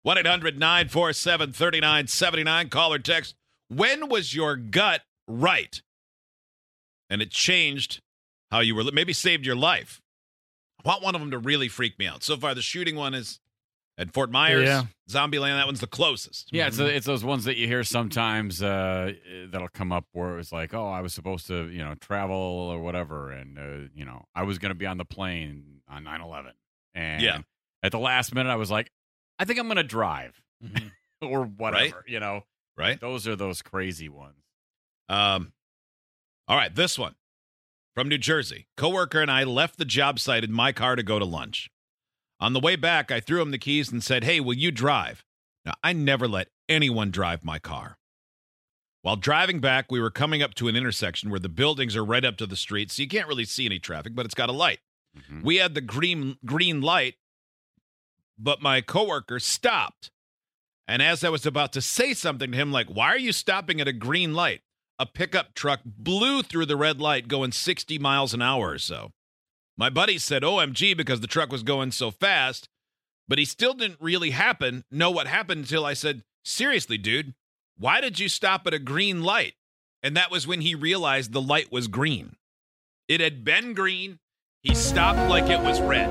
1-800-947-3979. Call or text. When was your gut right? And it changed how you were, maybe saved your life. I want one of them to really freak me out. So far, the shooting one is at Fort Myers. Yeah. Zombieland, that one's the closest. Yeah, it's those ones that you hear sometimes that'll come up where it's like, oh, I was supposed to, travel or whatever, and, I was going to be on the plane on 9/11. And at the last minute, I was like, I think I'm going to drive or whatever, Right? Those are those crazy ones. All right, this one from New Jersey. Coworker and I left the job site in my car to go to lunch. On the way back, I threw him the keys and said, hey, will you drive? Now, I never let anyone drive my car. While driving back, we were coming up to an intersection where the buildings are right up to the street, so you can't really see any traffic, but it's got a light. Mm-hmm. We had the green light, but my coworker stopped. And as I was about to say something to him, like, why are you stopping at a green light? A pickup truck blew through the red light going 60 miles an hour or so. My buddy said, OMG, because the truck was going so fast, but he still didn't really know what happened until I said, seriously, dude, why did you stop at a green light? And that was when he realized the light was green. It had been green. He stopped like it was red.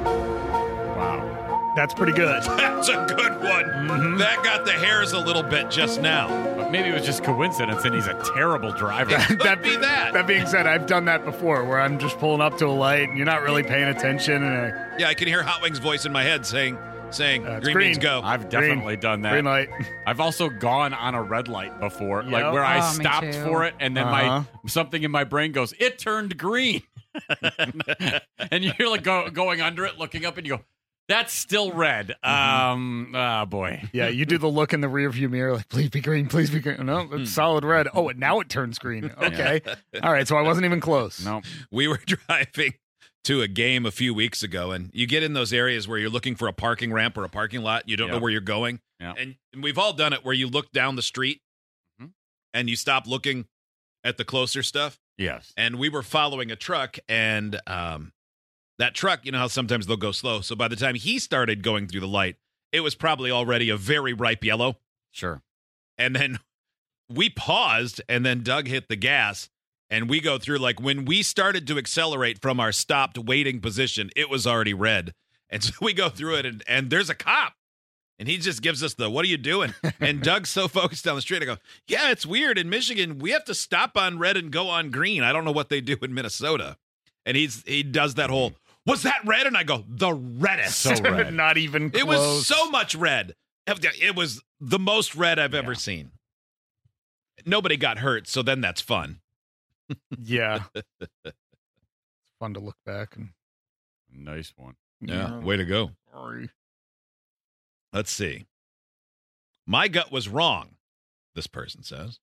Wow. That's pretty good. That's a good one. Mm-hmm. That got the hairs a little bit just now. But maybe it was just coincidence and he's a terrible driver. Could be that. That being said, I've done that before where I'm just pulling up to a light and you're not really paying attention. And Yeah, I can hear Hot Wings' voice in my head saying green means go. I've definitely done that. Green light. I've also gone on a red light before, Yep. like where I Oh, me stopped too. for it, and then something in my brain goes, it turned green. And you're like going under it, looking up, and you go, that's still red. Oh, boy. Yeah, you do the look in the rearview mirror, like, please be green, please be green. No, it's solid red. Oh, and now it turns green. Okay. All right, so I wasn't even close. No. We were driving to a game a few weeks ago, and you get in those areas where you're looking for a parking ramp or a parking lot. You don't know where you're going. Yeah. And we've all done it where you look down the street and you stop looking at the closer stuff. Yes. And we were following a truck, and that truck, you know how sometimes they'll go slow. So by the time he started going through the light, it was probably already a very ripe yellow. Sure. And then we paused, and then Doug hit the gas, and we go through, like, when we started to accelerate from our stopped waiting position, it was already red. And so we go through it, and there's a cop. And he just gives us the, what are you doing? And Doug's so focused down the street. I go, yeah, it's weird. In Michigan, we have to stop on red and go on green. I don't know what they do in Minnesota. And he does that whole, was that red? And I go, the reddest. So red. Not even close. It was so much red. It was the most red I've ever seen. Nobody got hurt, so then that's fun. Yeah. It's fun to look back. And Nice one. Yeah, way to go. Sorry. Let's see. My gut was wrong, this person says.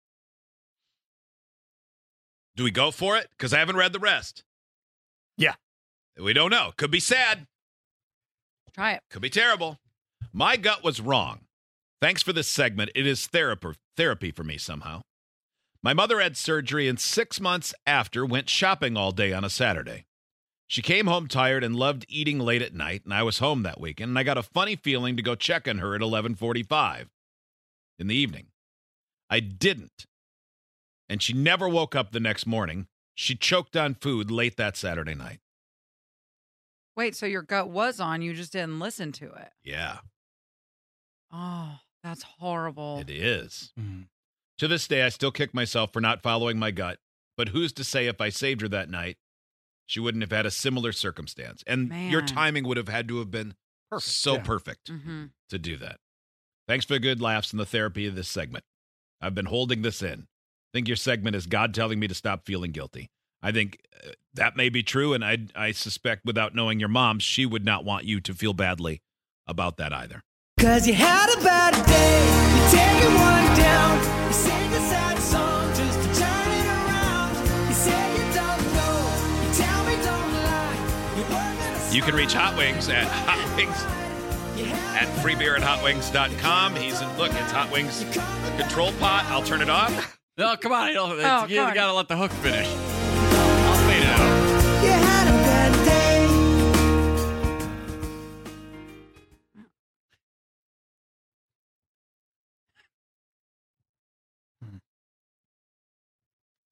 Do we go for it? Because I haven't read the rest. Yeah. We don't know. Could be sad. Try it. Could be terrible. My gut was wrong. Thanks for this segment. It is therapy for me somehow. My mother had surgery and 6 months after went shopping all day on a Saturday. She came home tired and loved eating late at night, and I was home that weekend, and I got a funny feeling to go check on her at 11:45 in the evening. I didn't, and she never woke up the next morning. She choked on food late that Saturday night. Wait, so your gut was on, you just didn't listen to it. Yeah, Oh, that's horrible. it is. Mm-hmm. To this day, I still kick myself for not following my gut, but who's to say if I saved her that night, she wouldn't have had a similar circumstance. And your Man. timing would have had to have been perfect Mm-hmm. to do that. Thanks for the good laughs and the therapy of this segment. I've been holding this in. I think your segment is God telling me to stop feeling guilty. I think that may be true, and I suspect without knowing your mom, she would not want you to feel badly about that either. 'Cause you had a bad day, you take it one down, you sing a sad song just to turn it around. You say you don't know, you tell me don't lie. You're working You can reach Hot Wings at Hot Wings at freebeer@hotwings.com. Look, it's Hot Wings control pot. I'll turn it off. No, come on. You come on. got to let the hook finish. I'll fade it out. You had a bad day.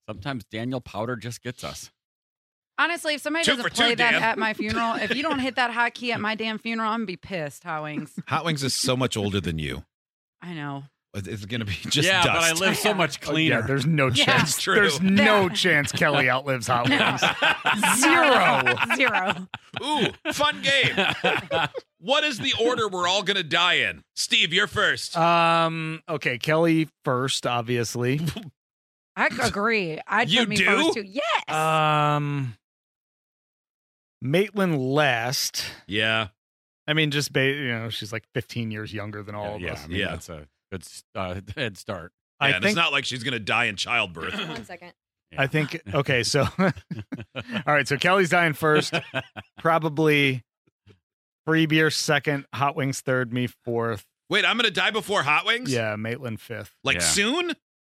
Sometimes Daniel Powder just gets us. Honestly, if somebody Two doesn't for two, play that Dan. at my funeral, if you don't hit that hot key at my damn funeral, I'm going to be pissed, Hot Wings. Hot Wings is so much older than you. I know. It's going to be just yeah, dust. but I live so much cleaner. Yeah, there's no Yeah. chance. It's true. There's no chance Kelly outlives Hot Wings. Zero. Ooh, fun game. What is the order we're all going to die in? Steve, you're first. Okay, Kelly first, obviously. I agree. I'd You put me do? first, too. Yes. Maitland last. Yeah. I mean, just she's like 15 years younger than all of yeah, us. I mean, Yeah. that's a good head start. Yeah, I and think it's not like she's going to die in childbirth. 1 second. Yeah. I think, okay, so, all right, so Kelly's dying first, probably Free Beer second, Hot Wings third, me fourth. Wait, I'm going to die before Hot Wings? Yeah, Maitland fifth. Like Yeah. soon?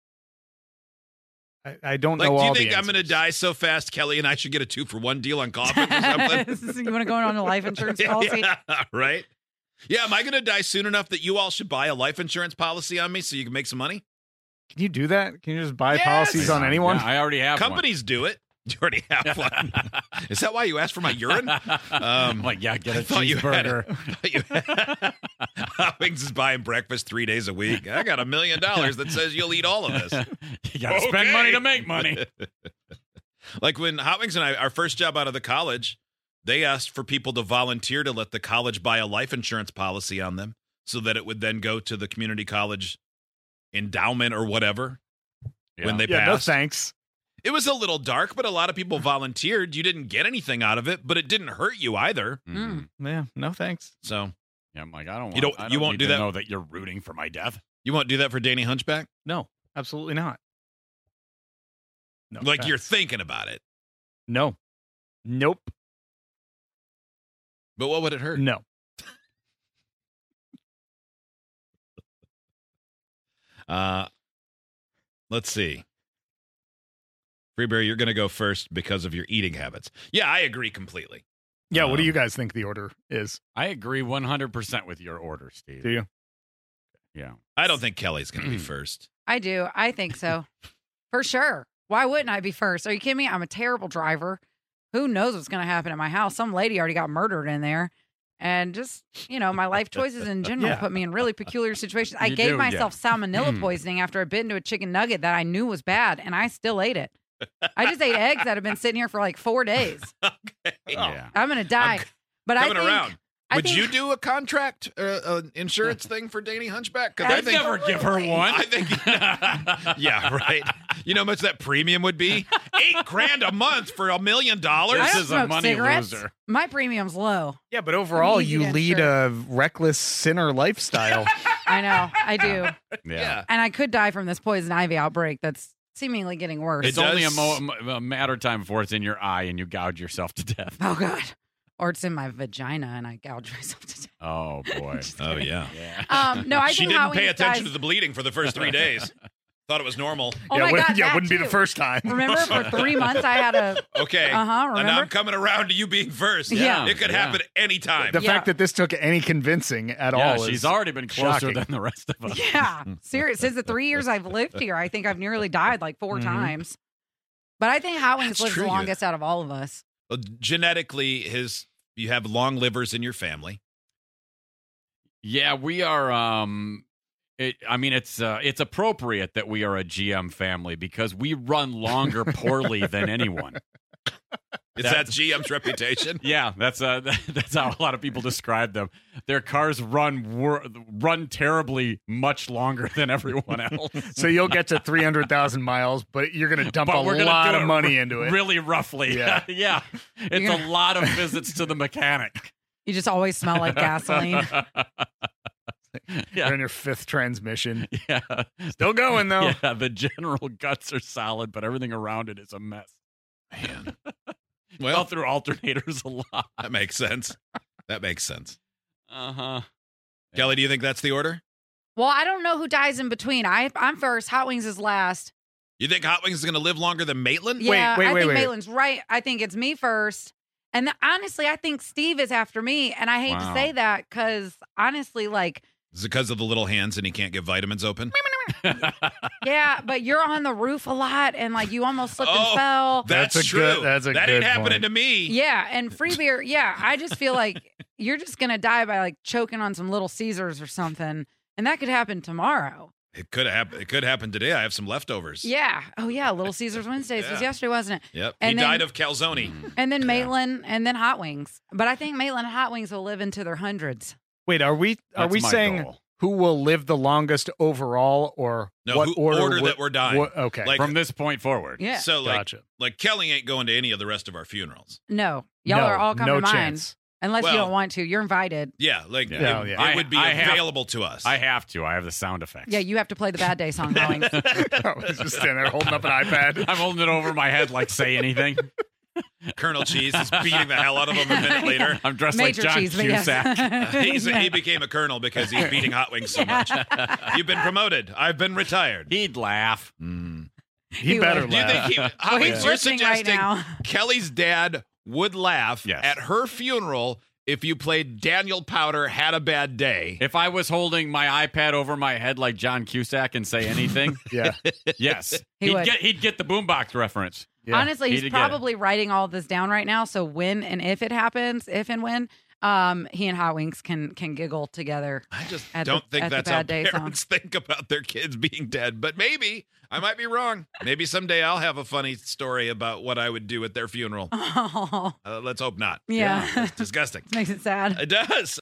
I don't Like, know do all you the think I'm going to answers. die so fast, Kelly and I should get a 2-for-1 deal on coffins or something? You want to go on a life insurance policy? Yeah, right? Yeah, am I going to die soon enough that you all should buy a life insurance policy on me so you can make some money? Can you do that? Can you just buy Yes! policies on anyone? Yeah, I already have Companies do it. You already have one. Is that why you asked for my urine? I'm like, yeah, get a I thought you had cheeseburger. Hot Wings is buying breakfast 3 days a week. I got $1 million that says you'll eat all of this. You got to spend Okay. money to make money. Like when Hot Wings and I, our first job out of the college, they asked for people to volunteer to let the college buy a life insurance policy on them so that it would then go to the community college endowment or whatever when they Yeah, no passed. thanks. It was a little dark, but a lot of people volunteered. You didn't get anything out of it, but it didn't hurt you either. Mhm. Yeah, no thanks. So Yeah, I'm like, I don't. You Want, don't- I you won't need do to that? Know that you're rooting for my death. you won't do that for Danny Hunchback? No, absolutely not. No, Like thanks. you're thinking about it. No. Nope. But what would it hurt? No. Let's see. Freeberry, you're going to go first because of your eating habits. Yeah, I agree completely. Yeah, what do you guys think the order is? I agree 100% with your order, Steve. Do you? Yeah. I don't think Kelly's going to be first. I do. I think so. For sure. Why wouldn't I be first? Are you kidding me? I'm a terrible driver. Who knows what's going to happen at my house? Some lady already got murdered in there. And just, my life choices in general Yeah. put me in really peculiar situations. I You gave do, myself yeah. salmonella poisoning after I bit into a chicken nugget that I knew was bad, and I still ate it. I just ate eggs that have been sitting here for like 4 days. Yeah. I'm going to die. But Coming I think, around. I Would think- you do a contract, insurance thing for Danny Hunchback? 'Cause I'd never give her one. I think, yeah, right. You know how much that premium would be? $8,000 a month for $1 million. I This don't is a smoke money cigarettes. loser. My premium's low. Yeah, but overall, Easy you to lead insure. a reckless sinner lifestyle. I know. I do. Yeah. And I could die from this poison ivy outbreak that's seemingly getting worse. It's only does- a matter of time before it's in your eye and you gouge yourself to death. Oh, God. Or it's in my vagina and I gouge myself to death. Oh, boy. Oh, yeah. Yeah. No, I She think didn't Hot pay Wings attention dies- to the bleeding for the first 3 days. Thought it was normal. Oh, my God. that wouldn't be the too. first time. Remember, for 3 months, I had a. Okay. Uh-huh, And remember? I'm coming around to you being first. Yeah. It could Yeah. happen anytime. The Yeah. fact that this took any convincing at Yeah, all she's is already been closer shocking. than the rest of us. Yeah. Serious. Since the 3 years I've lived here, I think I've nearly died like 4 times. But I think Hot Wings That's lives true, the you- longest out of all of us. Well, genetically, you have long livers in your family. Yeah, we are. It's appropriate that we are a GM family because we run longer poorly than anyone. Is that GM's reputation? Yeah, that's how a lot of people describe them. Their cars run terribly much longer than everyone else. So you'll get to 300,000 miles, but you're going to dump But a we're gonna lot do of it money into it. Really roughly. Yeah. Yeah. It's You're a lot of visits to the mechanic. You just always smell like gasoline. You're in your fifth transmission. Yeah. Still going, though. Yeah, the general guts are solid, but everything around it is a mess. Man. Well, Well, through alternators a lot. that makes sense. That makes sense. Uh-huh. Kelly, do you think that's the order? Well, I don't know who dies in between. I'm first. Hot Wings is last. You think Hot Wings is going to live longer than Maitland? Yeah, wait, I wait, think wait. Maitland's right. I think it's me first. And honestly, I think Steve is after me. And I hate to Wow. say that because honestly, like, Is it because of the little hands and he can't get vitamins open? Yeah, but you're on the roof a lot, and like you almost slipped Oh, and fell. That's That's a true. good- that's a that good ain't happening point. to me. Yeah, and free beer. Yeah, I just feel like you're just gonna die by like choking on some Little Caesars or something, and that could happen tomorrow. It could happen. It could happen today. I have some leftovers. Yeah. Oh yeah, Little Caesars Wednesdays was Yeah. yesterday, wasn't it? Yep. And he then- died of calzone. And then Maitland, and then Hot Wings. But I think Maitland Hot Wings will live into their hundreds. Wait, are we That's my saying goal. who will live the longest overall, or No, what who- order, order would- that we're dying. okay, Like- From this point forward. Yeah. So like, gotcha. like Kelly ain't going to any of the rest of our funerals. No, y'all No, are all coming no to mine, chance. unless you Well- don't want to. You're invited. Yeah, like Yeah. It, Yeah. it would be I have- available to us. I have to. I have the sound effects. Yeah, you have to play the Bad Day song. Hot Wings. I was just standing there holding up an iPad. I'm holding it over my head like say anything. Colonel Cheese is beating the hell out of him a minute later. I'm dressed Major like John cheese, but Cusack. yes. He became a colonel because he's beating hot wings so much. You've been promoted. I've been retired. He'd laugh. He He better would. Do you laugh. think Hot Well, Wings, he's you're listening right suggesting now. Kelly's dad would laugh Yes. at her funeral if you played Daniel Powder Had a Bad Day. If I was holding my iPad over my head like John Cusack and say anything, Yeah, yes, He would. he'd get the boombox reference. yeah. Honestly, He'd he's get it. probably writing all this down right now. So when and if it happens, if and when, he and Hot Wings can giggle together. I just At don't the- think at the that's how Bad Day song. parents think about their kids being dead. But maybe I might be wrong. Maybe someday I'll have a funny story about what I would do at their funeral. Oh, Let's hope not. yeah. It's disgusting. Makes it sad. It does.